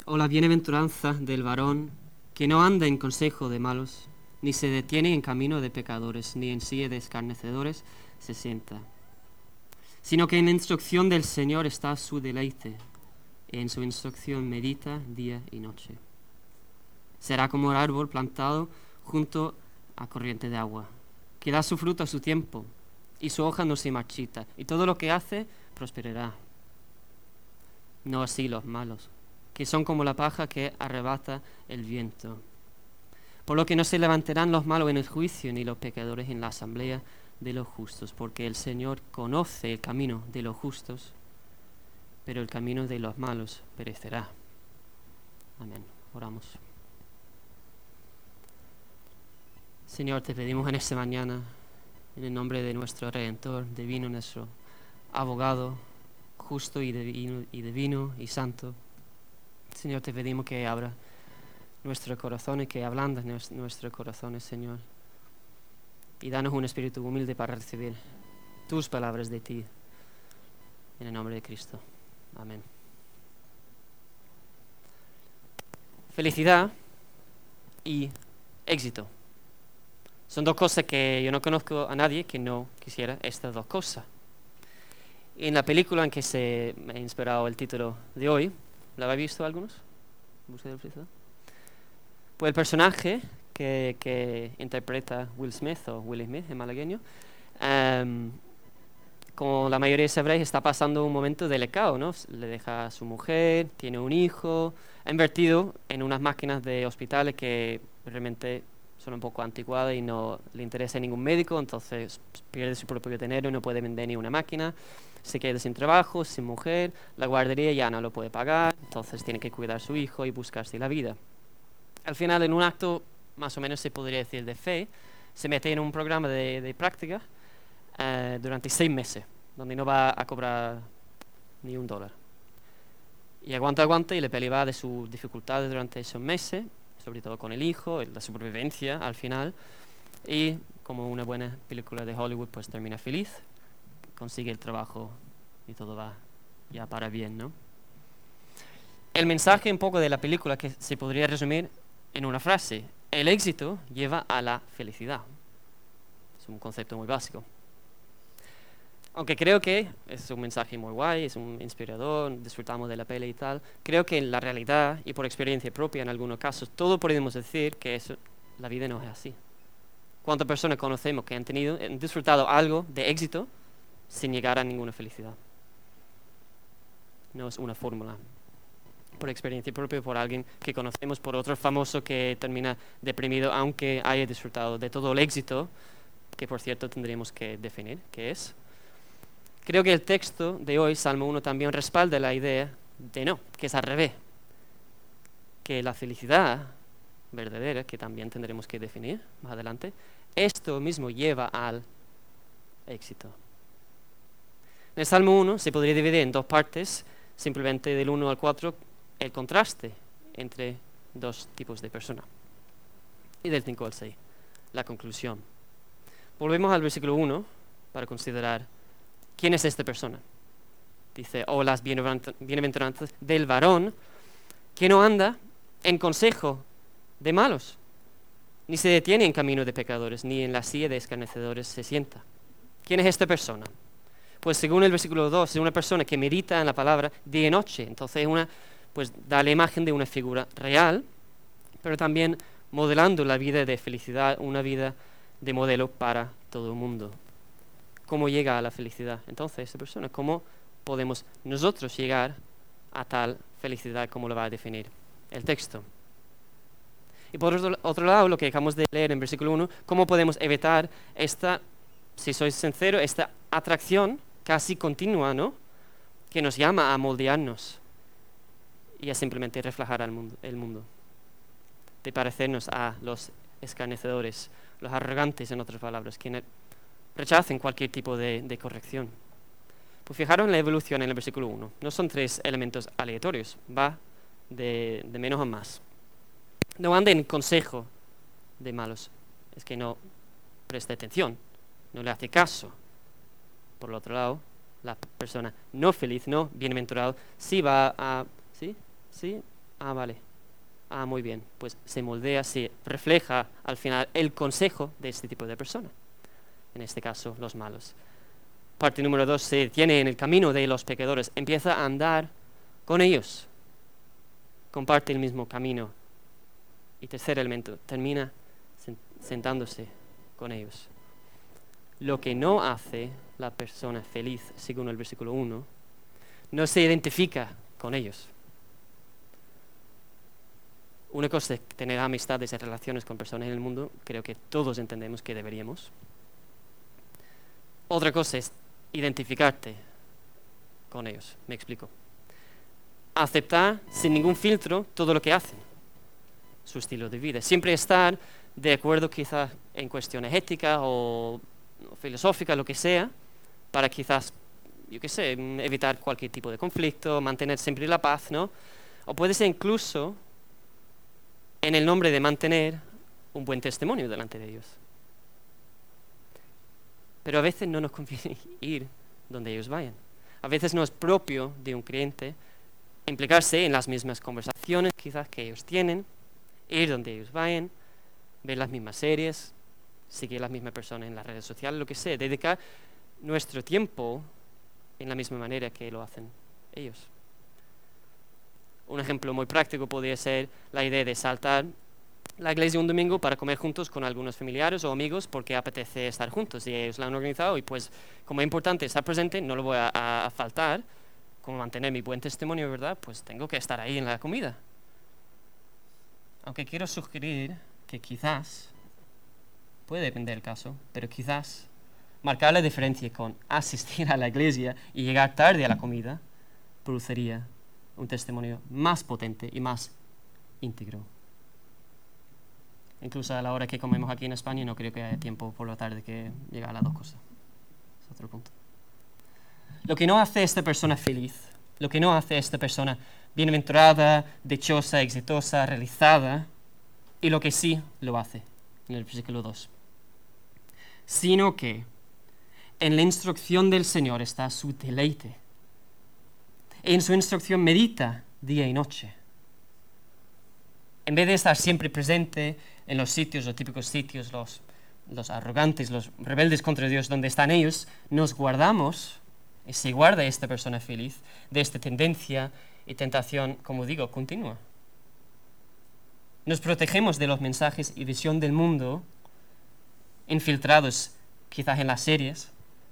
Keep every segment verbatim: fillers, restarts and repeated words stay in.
o la bienaventuranza del varón que no anda en consejo de malos, ni se detiene en camino de pecadores, ni en silla de escarnecedores se sienta, sino que en la instrucción del Señor está su deleite, y en su instrucción medita día y noche. Será como el árbol plantado junto a corriente de agua, que da su fruto a su tiempo, y su hoja no se marchita, y todo lo que hace prosperará. No así los malos, que son como la paja que arrebata el viento. Por lo que no se levantarán los malos en el juicio, ni los pecadores en la asamblea de los justos, porque el Señor conoce el camino de los justos, pero el camino de los malos perecerá. Amén. Oramos. Señor, te pedimos en esta mañana, en el nombre de nuestro Redentor, divino, nuestro abogado, justo y divino, y divino y santo. Señor, te pedimos que abra nuestros corazones, que ablandas nuestros corazones, Señor. Y danos un espíritu humilde para recibir tus palabras de ti. En el nombre de Cristo. Amén. Felicidad y éxito. Son dos cosas que yo no conozco a nadie que no quisiera estas dos cosas. En la película en que se me ha inspirado el título de hoy, ¿la habéis visto algunos? ¿Búsqueda de felicidad? Pues el personaje que, que interpreta Will Smith, o Will Smith en malagueño, um, como la mayoría sabréis, está pasando un momento delicado, ¿no? Le deja a su mujer, tiene un hijo, ha invertido en unas máquinas de hospitales que realmente son un poco anticuadas y no le interesa a ningún médico, entonces pierde su propio dinero y no puede vender ni una máquina, se queda sin trabajo, sin mujer, la guardería ya no lo puede pagar, entonces tiene que cuidar a su hijo y buscarse la vida. Al final, en un acto más o menos se podría decir de fe, se mete en un programa de, de práctica uh, durante seis meses, donde no va a cobrar ni un dólar. Y aguanta, aguanta y le pelea de sus dificultades durante esos meses, sobre todo con el hijo, la supervivencia al final, y como una buena película de Hollywood, pues termina feliz, consigue el trabajo y todo va ya para bien, ¿no? El mensaje un poco de la película que se podría resumir en una frase: el éxito lleva a la felicidad. Es un concepto muy básico. Aunque creo que es un mensaje muy guay, es un inspirador, disfrutamos de la peli y tal, creo que en la realidad y por experiencia propia en algunos casos, todos podemos decir que eso, la vida no es así. ¿Cuántas personas conocemos que han tenido, han disfrutado algo de éxito sin llegar a ninguna felicidad? No es una fórmula. Por experiencia propia, por alguien que conocemos, por otro famoso que termina deprimido aunque haya disfrutado de todo el éxito, que por cierto tendríamos que definir qué es. Creo que el texto de hoy, Salmo uno, también respalda la idea de no, que es al revés. Que la felicidad verdadera, que también tendremos que definir más adelante, esto mismo lleva al éxito. En el Salmo uno se podría dividir en dos partes, simplemente del uno al cuatro, el contraste entre dos tipos de personas. Y del cinco al seis, la conclusión. Volvemos al versículo uno para considerar quién es esta persona. Dice, o oh, las bienaventuranzas del varón que no anda en consejo de malos, ni se detiene en camino de pecadores, ni en la silla de escarnecedores se sienta. ¿Quién es esta persona? Pues según el versículo dos, es una persona que medita en la palabra día y noche. Entonces una, pues da la imagen de una figura real, pero también modelando la vida de felicidad, una vida de modelo para todo el mundo. ¿Cómo llega a la felicidad entonces esta persona? ¿Cómo podemos nosotros llegar a tal felicidad como lo va a definir el texto? Y por otro, otro lado, lo que acabamos de leer en versículo uno, ¿cómo podemos evitar esta, si soy sincero, esta atracción casi continua, ¿no?, que nos llama a moldearnos y a simplemente reflejar al mundo, el mundo, de parecernos a los escarnecedores, los arrogantes, en otras palabras, quienes rechacen cualquier tipo de, de corrección. Pues fijaros en la evolución en el versículo uno. No son tres elementos aleatorios, va de, de menos a más. No ande en consejo de malos, es que no presta atención, no le hace caso. Por el otro lado, la persona no feliz, no bienaventurado, sí va a, sí, sí, Ah, vale. Ah, muy bien. Pues se moldea, se refleja al final el consejo de este tipo de persona. En este caso, los malos. Parte número dos, se detiene en el camino de los pecadores. Empieza a andar con ellos. Comparte el mismo camino. Y tercer elemento, termina sentándose con ellos. Lo que no hace la persona feliz, según el versículo uno, no se identifica con ellos. Una cosa es tener amistades y relaciones con personas en el mundo, creo que todos entendemos que deberíamos. Otra cosa es identificarte con ellos, me explico. Aceptar sin ningún filtro todo lo que hacen, su estilo de vida. Siempre estar de acuerdo quizás en cuestiones éticas o filosóficas, lo que sea, para quizás, yo qué sé, evitar cualquier tipo de conflicto, mantener siempre la paz, ¿no? O puede ser incluso en el nombre de mantener un buen testimonio delante de ellos. Pero a veces no nos conviene ir donde ellos vayan. A veces no es propio de un creyente implicarse en las mismas conversaciones quizás que ellos tienen, ir donde ellos vayan, ver las mismas series, seguir las mismas personas en las redes sociales, lo que sea, dedicar nuestro tiempo en la misma manera que lo hacen ellos. Un ejemplo muy práctico podría ser la idea de saltar la iglesia un domingo para comer juntos con algunos familiares o amigos porque apetece estar juntos y ellos la han organizado y pues como es importante estar presente, no lo voy a, a, a faltar, como mantener mi buen testimonio, ¿verdad? Pues tengo que estar ahí en la comida. Aunque quiero sugerir que quizás, puede depender del caso, pero quizás marcar la diferencia con asistir a la iglesia y llegar tarde a la comida produciría un testimonio más potente y más íntegro. Incluso a la hora que comemos aquí en España no creo que haya tiempo por la tarde que llegar a las dos cosas. Es otro punto. Lo que no hace a esta persona feliz, lo que no hace a esta persona bienaventurada, dichosa, exitosa, realizada, y lo que sí lo hace, en el versículo dos. Sino que en la instrucción del Señor está su deleite. En su instrucción medita día y noche. En vez de estar siempre presente en los sitios, los típicos sitios, los, los arrogantes, los rebeldes contra Dios, donde están ellos, nos guardamos, y se guarda esta persona feliz, de esta tendencia y tentación, como digo, continua. Nos protegemos de los mensajes y visión del mundo, infiltrados quizás en las series,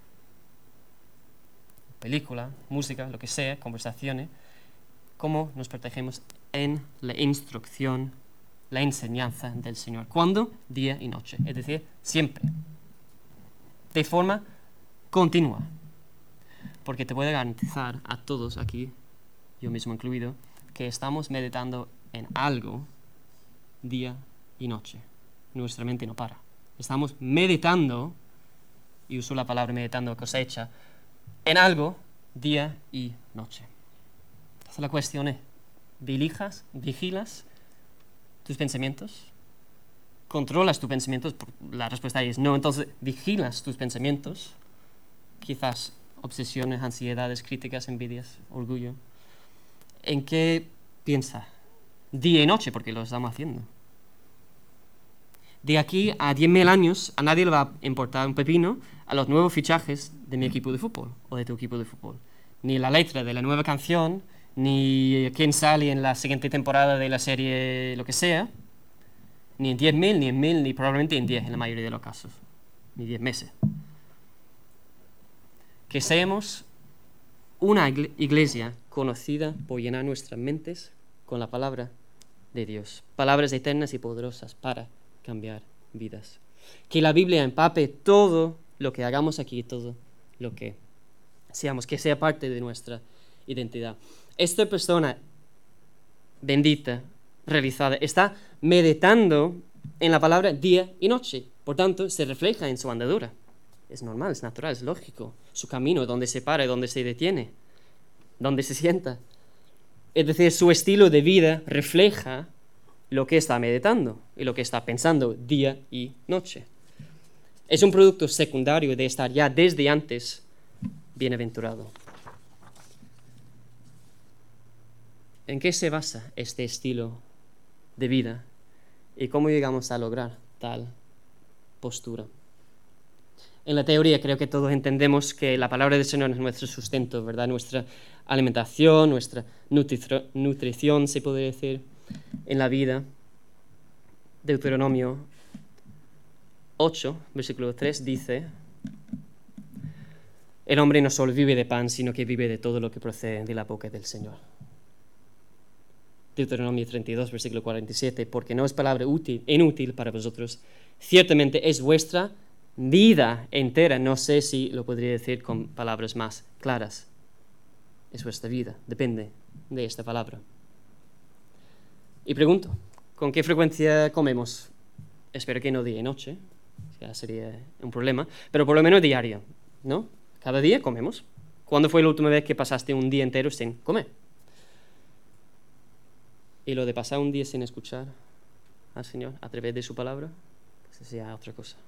película, música, lo que sea, conversaciones, cómo nos protegemos en la instrucción, la enseñanza del Señor. ¿Cuándo? Día y noche, es decir, siempre, de forma continua. Porque te puedo garantizar a todos aquí, yo mismo incluido, que estamos meditando en algo día y noche. Nuestra mente no para. Estamos meditando, y uso la palabra meditando cosecha, en algo día y noche. Entonces la cuestión es, ¿vigilas, vigilas tus pensamientos? ¿Controlas tus pensamientos? La respuesta ahí es no. Entonces, ¿vigilas tus pensamientos? Quizás obsesiones, ansiedades, críticas, envidias, orgullo. ¿En qué piensa? Día y noche, porque lo estamos haciendo. De aquí a diez mil años, a nadie le va a importar un pepino a los nuevos fichajes de mi equipo de fútbol o de tu equipo de fútbol. Ni la letra de la nueva canción, ni quién sale en la siguiente temporada de la serie, lo que sea. Ni en diez mil, ni en mil, ni probablemente en diez en la mayoría de los casos. Ni diez meses. Que seamos una iglesia conocida por llenar nuestras mentes con la palabra de Dios. Palabras eternas y poderosas para cambiar vidas. Que la Biblia empape todo lo que hagamos aquí, todo lo que seamos, que sea parte de nuestra identidad. Esta persona bendita, realizada, está meditando en la palabra día y noche. Por tanto, se refleja en su andadura. Es normal, es natural, es lógico. Su camino, donde se para, donde se detiene, donde se sienta. Es decir, su estilo de vida refleja lo que está meditando y lo que está pensando día y noche. Es un producto secundario de estar ya desde antes bienaventurado. ¿En qué se basa este estilo de vida? ¿Y cómo llegamos a lograr tal postura? En la teoría creo que todos entendemos que la palabra del Señor es nuestro sustento, ¿verdad? Nuestra alimentación, nuestra nutri- nutrición, se podría decir, en la vida. Deuteronomio ocho, versículo tres, dice: el hombre no solo vive de pan, sino que vive de todo lo que procede de la boca del Señor. Deuteronomio treinta y dos, versículo cuarenta y siete, porque no es palabra útil, inútil para vosotros, ciertamente es vuestra vida entera. No sé si lo podría decir con palabras más claras. Es vuestra vida, depende de esta palabra. Y pregunto, ¿con qué frecuencia comemos? Espero que no día y noche, ya sería un problema, pero por lo menos diario, ¿no? Cada día comemos. ¿Cuándo fue la última vez que pasaste un día entero sin comer? Y lo de pasar un día sin escuchar al Señor a través de su palabra, pues eso ya es otra cosa.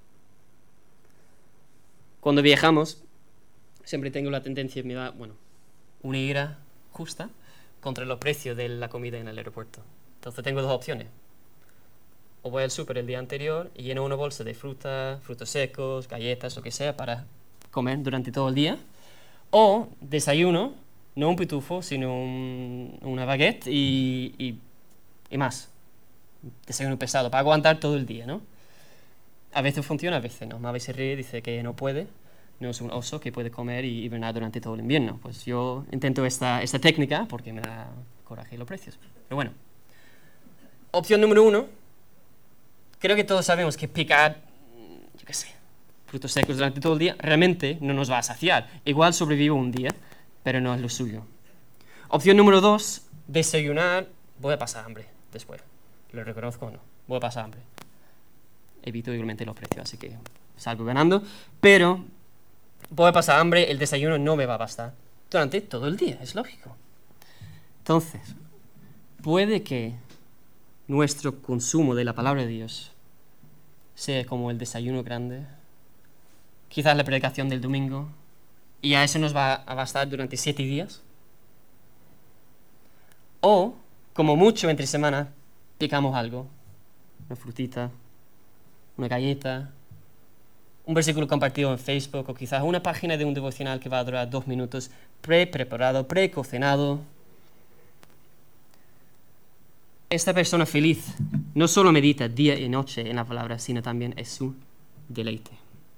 Cuando viajamos, siempre tengo la tendencia, me da, bueno, una ira justa contra los precios de la comida en el aeropuerto. Entonces tengo dos opciones. O voy al súper el día anterior y lleno una bolsa de fruta, frutos secos, galletas, lo que sea, para comer durante todo el día. O desayuno, no un pitufo, sino un, una baguette y, y, y más. Desayuno pesado, para aguantar todo el día, ¿no? A veces funciona, a veces no. Mavi se ríe, dice que no puede. No es un oso que puede comer y hibernar durante todo el invierno. Pues yo intento esta, esta técnica porque me da coraje los precios. Pero bueno. Opción número uno. Creo que todos sabemos que picar, yo qué sé, frutos secos durante todo el día realmente no nos va a saciar. Igual sobrevivo un día, pero no es lo suyo. Opción número dos. Desayunar. Voy a pasar hambre después. Lo reconozco o no. Voy a pasar hambre. Evito igualmente los precios, así que salgo ganando. Pero voy a pasar hambre, el desayuno no me va a bastar durante todo el día, es lógico. Entonces, puede que nuestro consumo de la palabra de Dios sea como el desayuno grande, quizás la predicación del domingo, y a eso nos va a bastar durante siete días. O, como mucho entre semana, picamos algo, una frutita, una galleta, un versículo compartido en Facebook, o quizás una página de un devocional que va a durar dos minutos, pre-preparado, pre-cocinado. Esta persona feliz no solo medita día y noche en la palabra, sino también es su deleite.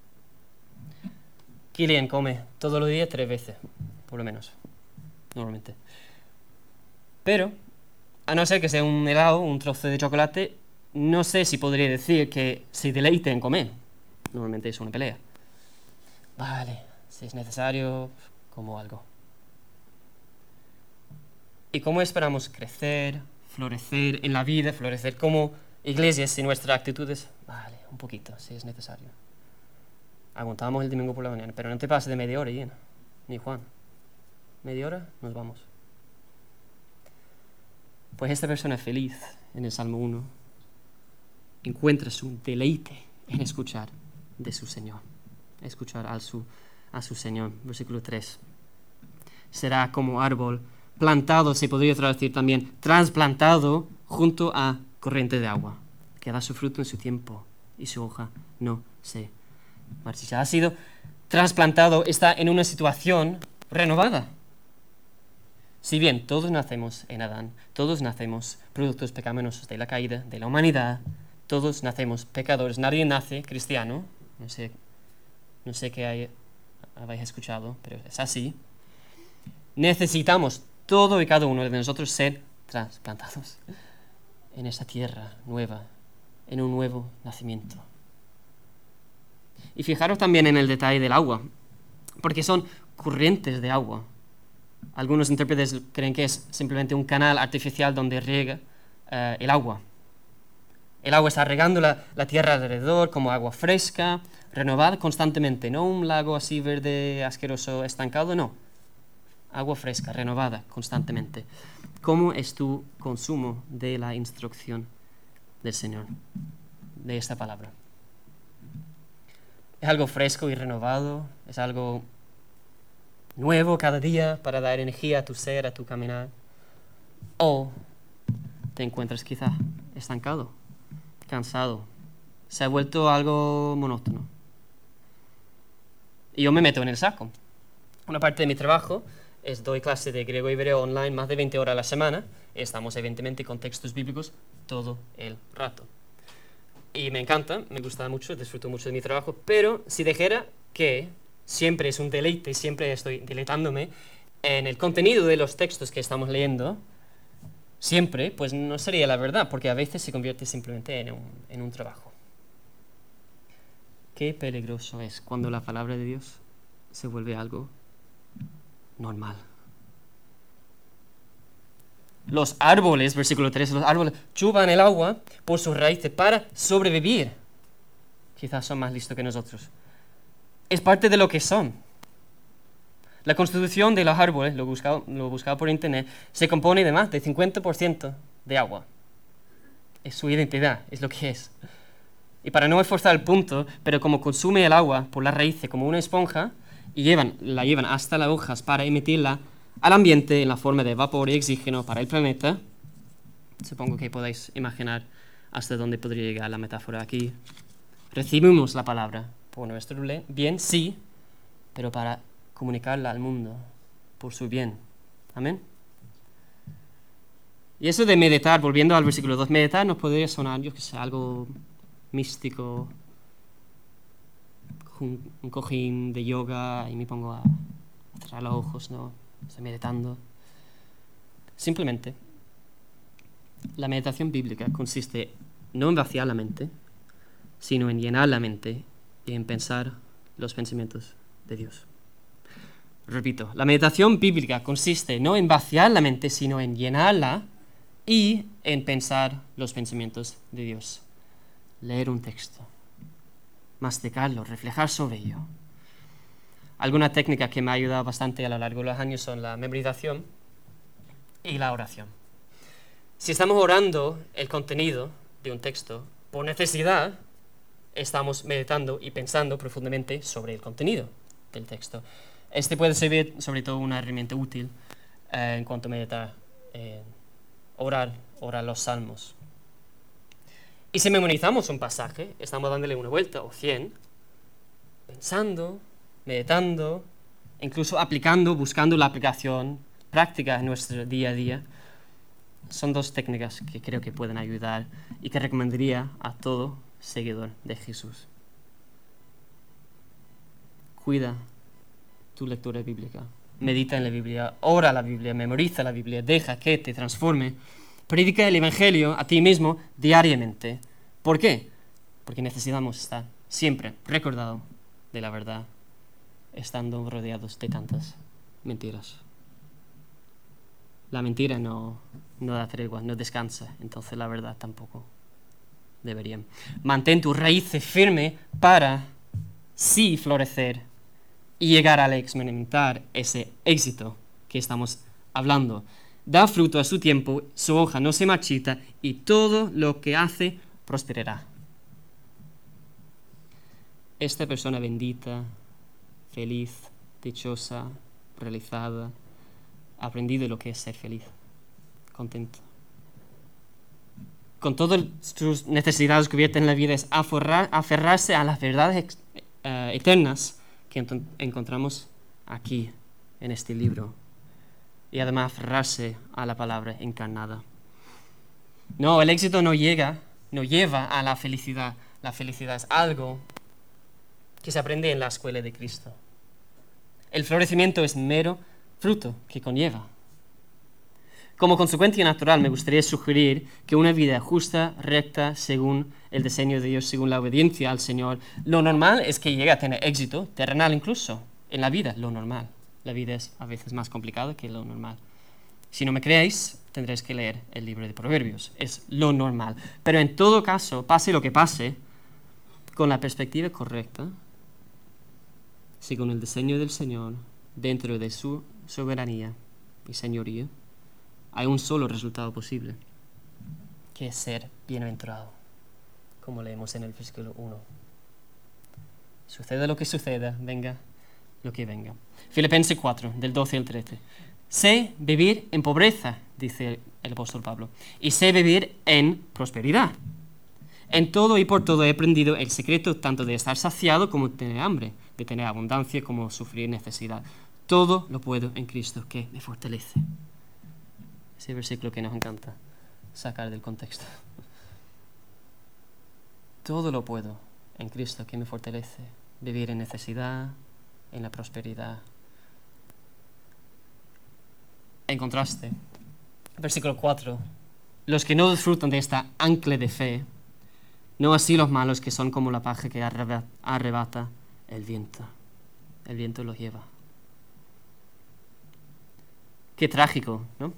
Kilian come todos los días tres veces, por lo menos, normalmente. Pero, a no ser que sea un helado, un trozo de chocolate, no sé si podría decir que se deleite en comer. Normalmente es una pelea. Vale, si es necesario, como algo. ¿Y cómo esperamos crecer, florecer en la vida, florecer como iglesias si nuestra actitud es, vale, un poquito, si es necesario? Aguantamos el domingo por la mañana, pero no te pases de media hora, Ian, ni Juan. Media hora, nos vamos. Pues esta persona feliz, en el Salmo uno, encuentra su deleite en escuchar de su Señor. Escuchar a su, a su Señor. Versículo tres. Será como árbol plantado, se podría traducir también, trasplantado junto a corriente de agua, que da su fruto en su tiempo y su hoja no se marchita. Ha sido trasplantado, está en una situación renovada. Si bien todos nacemos en Adán, todos nacemos productos pecaminosos de la caída, de la humanidad, todos nacemos pecadores, nadie nace cristiano, no sé, no sé qué hay, habéis escuchado, pero es así. Necesitamos todo y cada uno de nosotros ser trasplantados en esa tierra nueva, en un nuevo nacimiento. Y fijaros también en el detalle del agua, porque son corrientes de agua. Algunos intérpretes creen que es simplemente un canal artificial donde riega uh, el agua. El agua está regando la, la tierra alrededor como agua fresca, renovada constantemente, no un lago así verde, asqueroso, estancado, no. Agua fresca, renovada constantemente. ¿Cómo es tu consumo de la instrucción del Señor, de esta palabra? ¿Es algo fresco y renovado? ¿Es algo nuevo cada día para dar energía a tu ser, a tu caminar? O te encuentras quizá estancado, cansado, se ha vuelto algo monótono. Y yo me meto en el saco. Una parte de mi trabajo es doy clase de griego y hebreo online más de veinte horas a la semana. Estamos evidentemente con textos bíblicos todo el rato. Y me encanta, me gusta mucho, disfruto mucho de mi trabajo, pero si dijera que siempre es un deleite, siempre estoy deleitándome en el contenido de los textos que estamos leyendo, siempre, pues no sería la verdad, porque a veces se convierte simplemente en un, en un trabajo. Qué peligroso es cuando la palabra de Dios se vuelve algo normal. Los árboles, versículo tres, los árboles chupan el agua por sus raíces para sobrevivir. Quizás son más listos que nosotros. Es parte de lo que son. La constitución de los árboles, lo he buscado, lo he buscado por internet, se compone de más del cincuenta por ciento de agua. Es su identidad, es lo que es. Y para no esforzar el punto, pero como consume el agua por las raíces como una esponja, y llevan, la llevan hasta las hojas para emitirla al ambiente en la forma de vapor y oxígeno para el planeta, supongo que podéis imaginar hasta dónde podría llegar la metáfora aquí. Recibimos la palabra por nuestro bien, sí, pero para comunicarla al mundo por su bien. Amén. Y eso de meditar, volviendo al versículo dos, meditar nos podría sonar, yo que sé, algo místico, un, un cojín de yoga y me pongo a, a cerrar los ojos, ¿no? Estoy meditando. Simplemente, la meditación bíblica consiste no en vaciar la mente, sino en llenar la mente y en pensar los pensamientos de Dios. Repito, la meditación bíblica consiste no en vaciar la mente, sino en llenarla y en pensar los pensamientos de Dios. Leer un texto, masticarlo, reflejar sobre ello. Alguna técnica que me ha ayudado bastante a lo largo de los años son la memorización y la oración. Si estamos orando el contenido de un texto por necesidad, estamos meditando y pensando profundamente sobre el contenido del texto. Este puede ser sobre todo una herramienta útil eh, en cuanto a meditar, eh, orar, orar los salmos. Y si memorizamos un pasaje, estamos dándole una vuelta o cien, pensando, meditando, incluso aplicando, buscando la aplicación práctica en nuestro día a día. Son dos técnicas que creo que pueden ayudar y que recomendaría a todo seguidor de Jesús. Cuida tu lectura bíblica, medita en la Biblia, ora la Biblia, memoriza la Biblia, deja que te transforme. Predica el Evangelio a ti mismo diariamente. ¿Por qué? Porque necesitamos estar siempre recordados de la verdad, estando rodeados de tantas mentiras. La mentira no, no da tregua, no descansa, entonces la verdad tampoco debería. Mantén tus raíces firmes para sí florecer y llegar a experimentar ese éxito que estamos hablando. Da fruto a su tiempo, su hoja no se marchita y todo lo que hace prosperará. Esta persona bendita, feliz, dichosa, realizada, ha aprendido lo que es ser feliz, contento. Con todas sus necesidades cubiertas en la vida es aferrar, aferrarse a las verdades uh, eternas que ent- encontramos aquí, en este libro. Y además aferrarse a la palabra encarnada. No, el éxito no llega, no lleva a la felicidad. La felicidad es algo que se aprende en la escuela de Cristo. El florecimiento es mero fruto que conlleva. Como consecuencia natural, me gustaría sugerir que una vida justa, recta, según el diseño de Dios, según la obediencia al Señor, lo normal es que llegue a tener éxito terrenal incluso en la vida, lo normal. La vida es a veces más complicada que lo normal. Si no me creéis, tendréis que leer el libro de Proverbios. Es lo normal. Pero en todo caso, pase lo que pase, con la perspectiva correcta, según el diseño del Señor, dentro de su soberanía y señoría, hay un solo resultado posible, que es ser bienaventurado, como leemos en el versículo uno. Suceda lo que suceda, venga lo que venga. Filipenses cuatro, del doce al trece. Sé vivir en pobreza, dice el apóstol Pablo. Y sé vivir en prosperidad. En todo y por todo he aprendido el secreto tanto de estar saciado como de tener hambre, de tener abundancia como sufrir necesidad. Todo lo puedo en Cristo que me fortalece. Ese versículo que nos encanta sacar del contexto. Todo lo puedo en Cristo que me fortalece. Vivir en necesidad, en la prosperidad. En contraste, versículo cuatro. Los que no disfrutan de esta ancla de fe, no así los malos que son como la paja que arrebata el viento. El viento los lleva. Qué trágico, ¿no?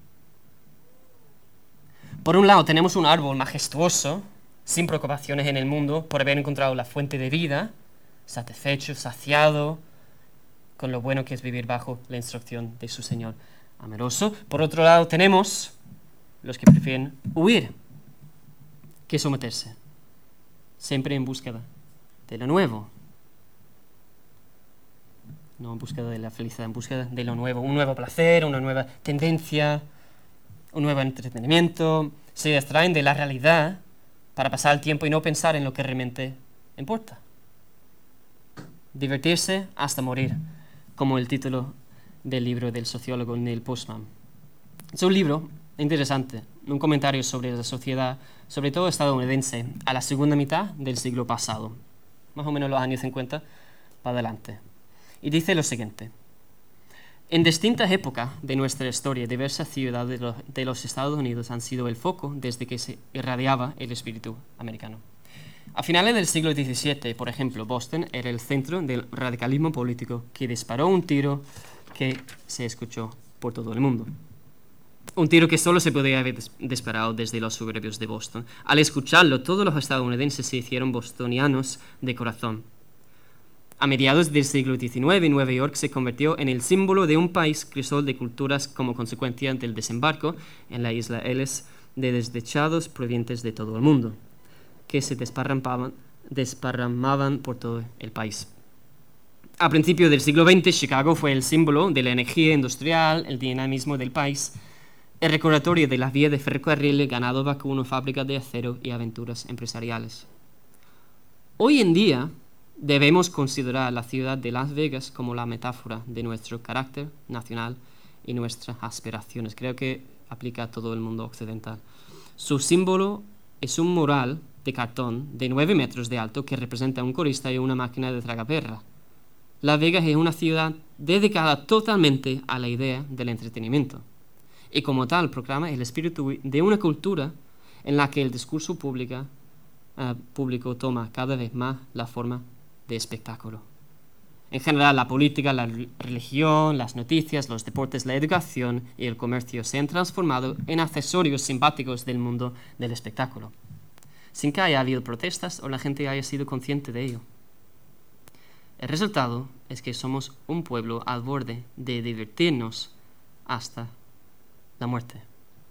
Por un lado tenemos un árbol majestuoso, sin preocupaciones en el mundo, por haber encontrado la fuente de vida, satisfecho, saciado, con lo bueno que es vivir bajo la instrucción de su Señor amoroso. Por otro lado tenemos los que prefieren huir que someterse, siempre en búsqueda de lo nuevo. No en búsqueda de la felicidad, en búsqueda de lo nuevo, un nuevo placer, una nueva tendencia, un nuevo entretenimiento. Se distraen de la realidad para pasar el tiempo y no pensar en lo que realmente importa. Divertirse hasta morir, como el título del libro del sociólogo Neil Postman. Es un libro interesante, un comentario sobre la sociedad, sobre todo estadounidense, a la segunda mitad del siglo pasado, más o menos los años cincuenta para adelante. Y dice lo siguiente: en distintas épocas de nuestra historia, diversas ciudades de los, de los Estados Unidos han sido el foco desde que se irradiaba el espíritu americano. A finales del siglo diecisiete, por ejemplo, Boston era el centro del radicalismo político que disparó un tiro que se escuchó por todo el mundo. Un tiro que solo se podía haber disparado desde los suburbios de Boston. Al escucharlo, todos los estadounidenses se hicieron bostonianos de corazón. A mediados del siglo diecinueve, Nueva York se convirtió en el símbolo de un país crisol de culturas como consecuencia del desembarco en la isla Ellis de desdichados provenientes de todo el mundo, que se desparramaban, desparramaban por todo el país. A principios del siglo veinte, Chicago fue el símbolo de la energía industrial, el dinamismo del país, el recordatorio de las vías de ferrocarril, ganado vacuno, fábricas de acero y aventuras empresariales. Hoy en día debemos considerar la ciudad de Las Vegas como la metáfora de nuestro carácter nacional y nuestras aspiraciones. Creo que aplica a todo el mundo occidental. Su símbolo es un mural de cartón de nueve metros de alto que representa a un corista y una máquina de tragaperra. Las Vegas es una ciudad dedicada totalmente a la idea del entretenimiento y como tal proclama el espíritu de una cultura en la que el discurso pública, uh, público toma cada vez más la forma de espectáculo. En general, la política, la religión, las noticias, los deportes, la educación y el comercio se han transformado en accesorios simpáticos del mundo del espectáculo, sin que haya habido protestas o la gente haya sido consciente de ello. El resultado es que somos un pueblo al borde de divertirnos hasta la muerte.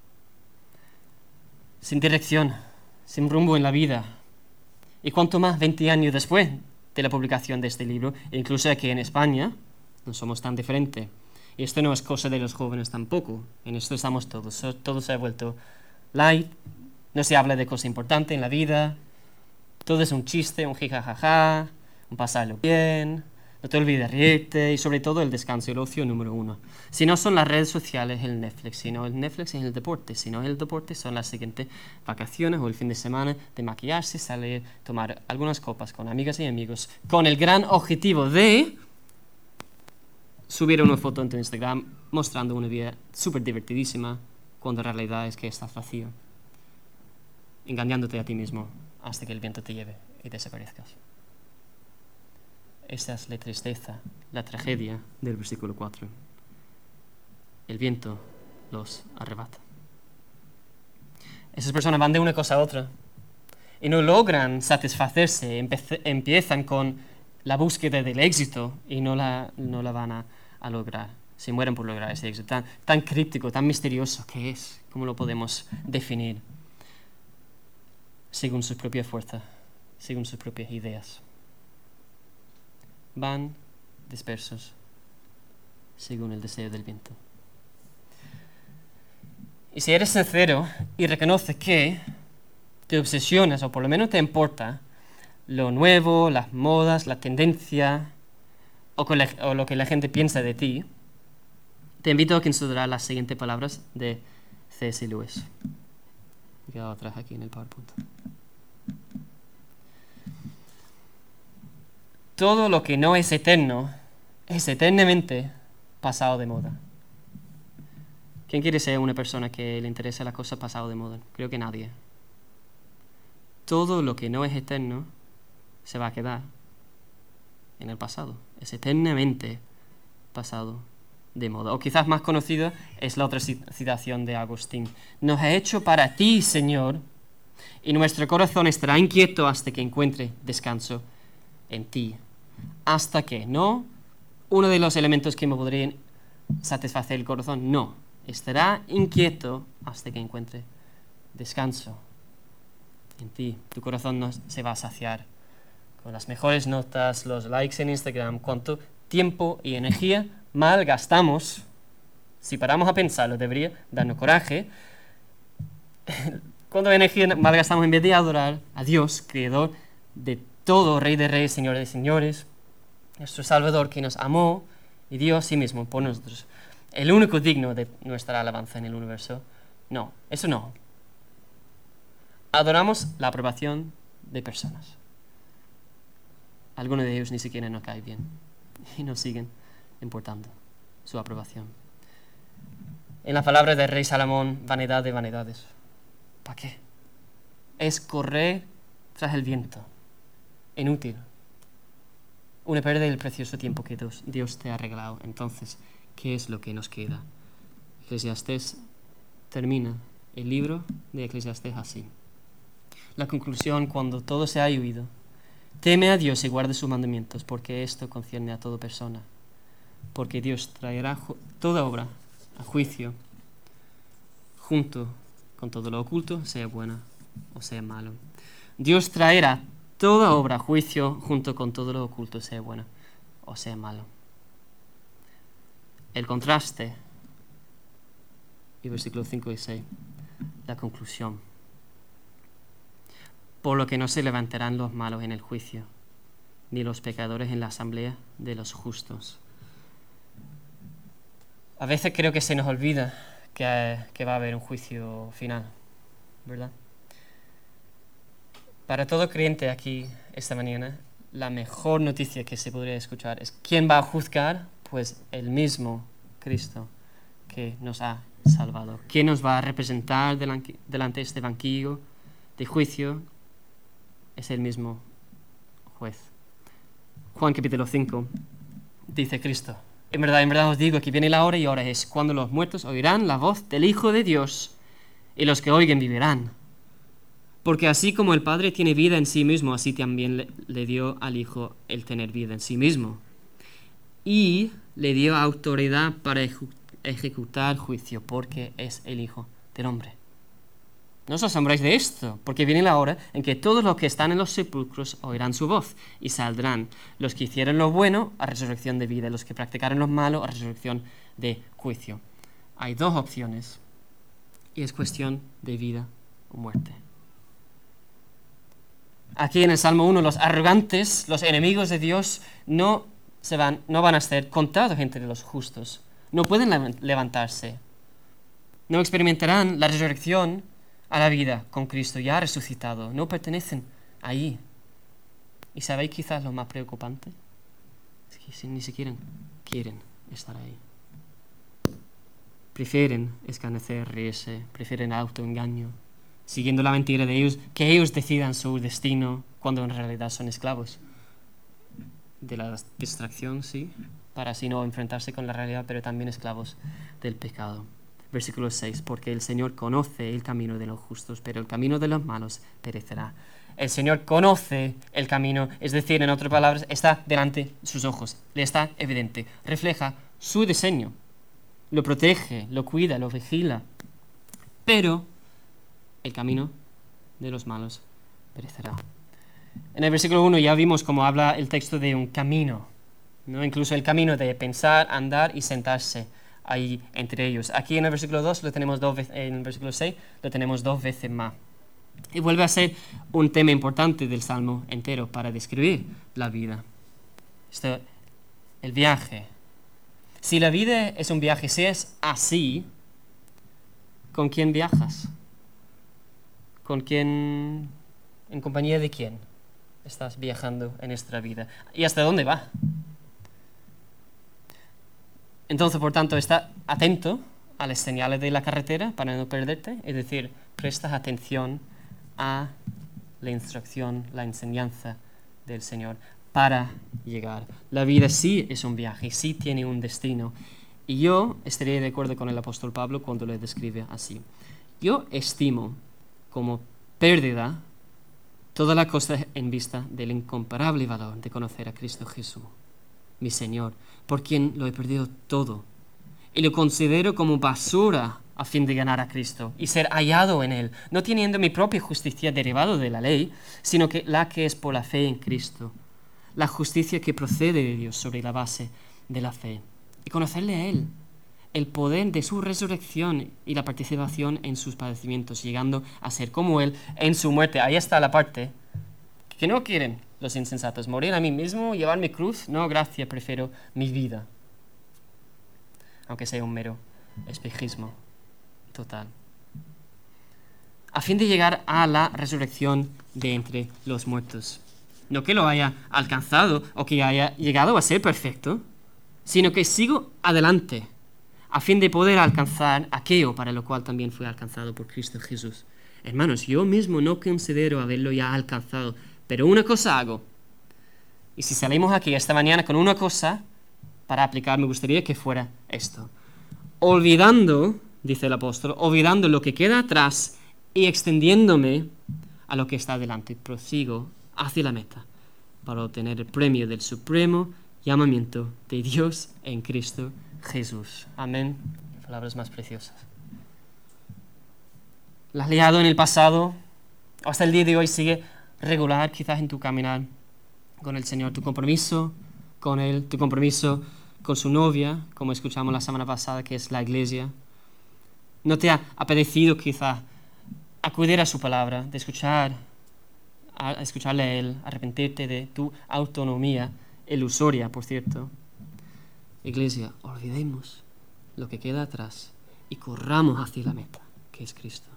Sin dirección, sin rumbo en la vida. Y cuanto más veinte años después de la publicación de este libro, incluso aquí en España, no somos tan diferentes. Y esto no es cosa de los jóvenes tampoco. En esto estamos todos. Todo se ha vuelto light. No se habla de cosas importantes en la vida. Todo es un chiste, un jijajaja, un pasarlo bien. No te olvides reírte y sobre todo el descanso y el ocio número uno. Si no son las redes sociales, el Netflix. Si no el Netflix es el deporte. Si no es el deporte son las siguientes vacaciones o el fin de semana de maquillarse, salir, tomar algunas copas con amigas y amigos con el gran objetivo de subir una foto en tu Instagram mostrando una vida súper divertidísima cuando la realidad es que estás vacío, engañándote a ti mismo hasta que el viento te lleve y desaparezcas. Esa es la tristeza, la tragedia del versículo cuatro. El viento los arrebata. Esas personas van de una cosa a otra y no logran satisfacerse, empiezan con la búsqueda del éxito y no la, no la van a, a lograr. Se mueren por lograr ese éxito tan, tan críptico, tan misterioso que es. ¿Cómo lo podemos definir? Según sus propias fuerzas, según sus propias ideas. Van dispersos según el deseo del viento. Y si eres sincero y reconoces que te obsesionas, o por lo menos te importa, lo nuevo, las modas, la tendencia, o, con la- o lo que la gente piensa de ti, te invito a considerar las siguientes palabras de C S Lewis. Me he quedado atrás aquí en el PowerPoint. Todo lo que no es eterno es eternamente pasado de moda. ¿Quién quiere ser una persona que le interese la cosa pasado de moda? Creo que nadie. Todo lo que no es eterno se va a quedar en el pasado. Es eternamente pasado de moda. O quizás más conocida es la otra citación de Agustín. Nos ha hecho para ti, Señor, y nuestro corazón estará inquieto hasta que encuentre descanso en ti. Hasta que, no uno de los elementos que me podrían satisfacer el corazón, no. Estará inquieto hasta que encuentre descanso en ti. Tu corazón no se va a saciar con las mejores notas, los likes en Instagram, cuánto tiempo y energía malgastamos. Si paramos a pensarlo, debería darnos coraje. Cuánta energía malgastamos en vez de adorar a Dios, creador de todo, Rey de Reyes, Señor de Señores, nuestro Salvador que nos amó y dio a sí mismo por nosotros, el único digno de nuestra alabanza en el universo. No, eso no. Adoramos la aprobación de personas. Algunos de ellos ni siquiera nos caen bien y nos siguen importando su aprobación. En la palabra del rey Salomón, vanidad de vanidades. ¿Para qué? Es correr tras el viento. Inútil. Una pérdida del precioso tiempo que Dios, Dios te ha regalado. Entonces, ¿qué es lo que nos queda? Eclesiastés termina el libro de Eclesiastés así. La conclusión, cuando todo se haya oído: teme a Dios y guarde sus mandamientos, porque esto concierne a toda persona. Porque Dios traerá ju- toda obra a juicio, junto con todo lo oculto, sea buena o sea malo. Dios traerá toda obra a juicio, junto con todo lo oculto, sea buena o sea malo. El contraste, y versículos cinco y seis, la conclusión. Por lo que no se levantarán los malos en el juicio, ni los pecadores en la asamblea de los justos. A veces creo que se nos olvida que, que va a haber un juicio final, ¿verdad? Para todo creyente aquí esta mañana, la mejor noticia que se podría escuchar es: ¿quién va a juzgar? Pues el mismo Cristo que nos ha salvado. ¿Quién nos va a representar delante de este banquillo de juicio? Es el mismo juez. Juan capítulo cinco, dice Cristo: En verdad, en verdad os digo que viene la hora, y ahora es, cuando los muertos oirán la voz del Hijo de Dios, y los que oigan vivirán. Porque así como el Padre tiene vida en sí mismo, así también le, le dio al Hijo el tener vida en sí mismo. Y le dio autoridad para ejecu- ejecutar juicio, porque es el Hijo del Hombre. No os asombréis de esto, porque viene la hora en que todos los que están en los sepulcros oirán su voz, y saldrán los que hicieron lo bueno a resurrección de vida, y los que practicaron lo malo a resurrección de juicio. Hay dos opciones, y es cuestión de vida o muerte. Aquí en el Salmo uno, los arrogantes, los enemigos de Dios, no, se van, no van a ser contados entre los justos. No pueden levantarse. No experimentarán la resurrección a la vida con Cristo ya resucitado. No pertenecen ahí. ¿Y sabéis quizás lo más preocupante? Es que ni siquiera quieren estar ahí. Prefieren escarnecer, reírse, prefieren autoengaño, siguiendo la mentira de ellos, que ellos decidan su destino cuando en realidad son esclavos de la distracción, sí, para así no enfrentarse con la realidad, pero también esclavos del pecado. Versículo seis, porque el Señor conoce el camino de los justos, pero el camino de los malos perecerá. El Señor conoce el camino, es decir, en otras palabras, está delante de sus ojos, le está evidente, refleja su diseño, lo protege, lo cuida, lo vigila, pero el camino de los malos perecerá. En el versículo uno ya vimos cómo habla el texto de un camino, ¿no? Incluso el camino de pensar, andar y sentarse ahí entre ellos. Aquí en el versículo dos lo tenemos dos veces, en el versículo seis lo tenemos dos veces más. Y vuelve a ser un tema importante del Salmo entero para describir la vida. Esto, el viaje. Si la vida es un viaje, si es así, ¿con quién viajas? ¿Con quién? ¿En compañía de quién estás viajando en esta vida? ¿Y hasta dónde va? Entonces, por tanto, está atento a las señales de la carretera para no perderte, es decir, prestas atención a la instrucción, la enseñanza del Señor para llegar. La vida sí es un viaje, sí tiene un destino. Y yo estaría de acuerdo con el apóstol Pablo cuando lo describe así. Yo estimo como pérdida toda la cosa en vista del incomparable valor de conocer a Cristo Jesús, mi Señor, por quien lo he perdido todo. Y lo considero como basura a fin de ganar a Cristo y ser hallado en Él, no teniendo mi propia justicia derivada de la ley, sino que la que es por la fe en Cristo, la justicia que procede de Dios sobre la base de la fe. Y conocerle a Él, el poder de su resurrección y la participación en sus padecimientos, llegando a ser como Él en su muerte. Ahí está la parte que no quieren los insensatos. Morir a mí mismo, llevar mi cruz, no, gracias, prefiero mi vida. Aunque sea un mero espejismo total. A fin de llegar a la resurrección de entre los muertos. No que lo haya alcanzado o que haya llegado a ser perfecto, sino que sigo adelante a fin de poder alcanzar aquello para lo cual también fue alcanzado por Cristo Jesús. Hermanos, yo mismo no considero haberlo ya alcanzado, pero una cosa hago. Y si salimos aquí esta mañana con una cosa para aplicar, me gustaría que fuera esto. Olvidando, dice el apóstol, olvidando lo que queda atrás y extendiéndome a lo que está delante, prosigo hacia la meta para obtener el premio del supremo llamamiento de Dios en Cristo Jesús. Amén. Palabras más preciosas. ¿La has liado en el pasado? ¿O hasta el día de hoy sigue regular quizás en tu caminar con el Señor? Tu compromiso con Él, tu compromiso con su novia, como escuchamos la semana pasada, que es la iglesia. ¿No te ha apetecido quizás acudir a su palabra, de escuchar, a escucharle a Él, arrepentirte de tu autonomía ilusoria, por cierto? Iglesia, olvidemos lo que queda atrás y corramos hacia la meta, que es Cristo.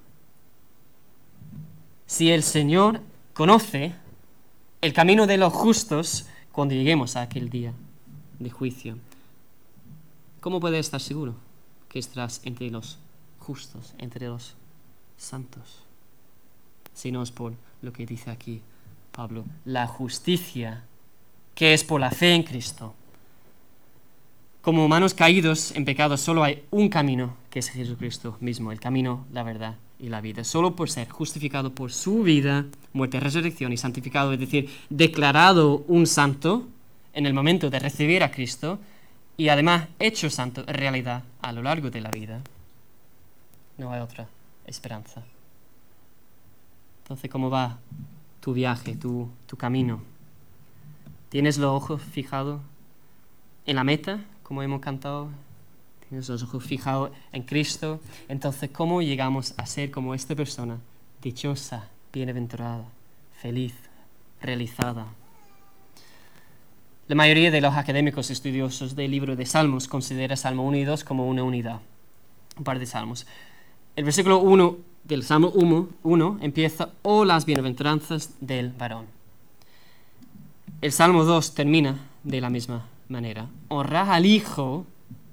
Si el Señor conoce el camino de los justos cuando lleguemos a aquel día de juicio, ¿cómo puede estar seguro que estarás entre los justos, entre los santos? Si no es por lo que dice aquí Pablo, la justicia que es por la fe en Cristo. Como humanos caídos en pecado, solo hay un camino, que es Jesucristo mismo, el camino, la verdad y la vida. Solo por ser justificado por su vida, muerte, resurrección y santificado, es decir, declarado un santo en el momento de recibir a Cristo y además hecho santo en realidad a lo largo de la vida, no hay otra esperanza. Entonces, ¿cómo va tu viaje, tu, tu camino? ¿Tienes los ojos fijados en la meta, como hemos cantado? ¿Tienes los ojos fijados en Cristo? Entonces, ¿cómo llegamos a ser como esta persona? Dichosa, bienaventurada, feliz, realizada. La mayoría de los académicos estudiosos del libro de Salmos considera Salmo uno y dos como una unidad, un par de salmos. El versículo uno del Salmo uno empieza, oh las bienaventuranzas del varón. El Salmo dos termina de la misma manera. Honrad al Hijo,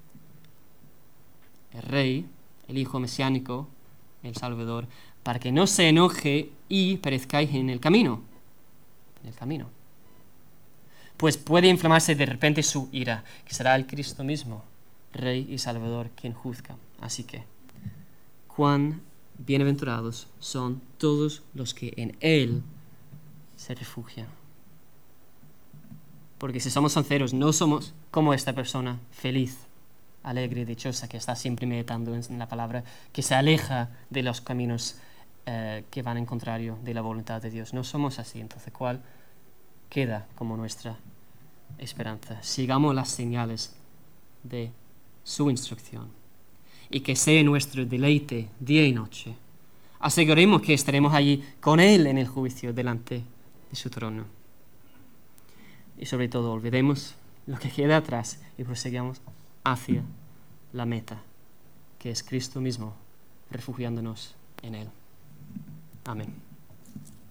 el Rey, el Hijo mesiánico, el Salvador, para que no se enoje y perezcáis en el camino. En el camino. Pues puede inflamarse de repente su ira, que será el Cristo mismo, Rey y Salvador, quien juzga. Así que, cuán bienaventurados son todos los que en Él se refugian. Porque si somos sinceros, no somos como esta persona feliz, alegre, dichosa, que está siempre meditando en la palabra, que se aleja de los caminos eh, que van en contrario de la voluntad de Dios. No somos así. Entonces, ¿cuál queda como nuestra esperanza? Sigamos las señales de su instrucción. y que sea nuestro deleite día y noche. Aseguremos que estaremos allí con Él en el juicio delante de su trono. Y sobre todo, olvidemos lo que queda atrás y prosigamos hacia la meta, que es Cristo mismo, refugiándonos en Él. Amén.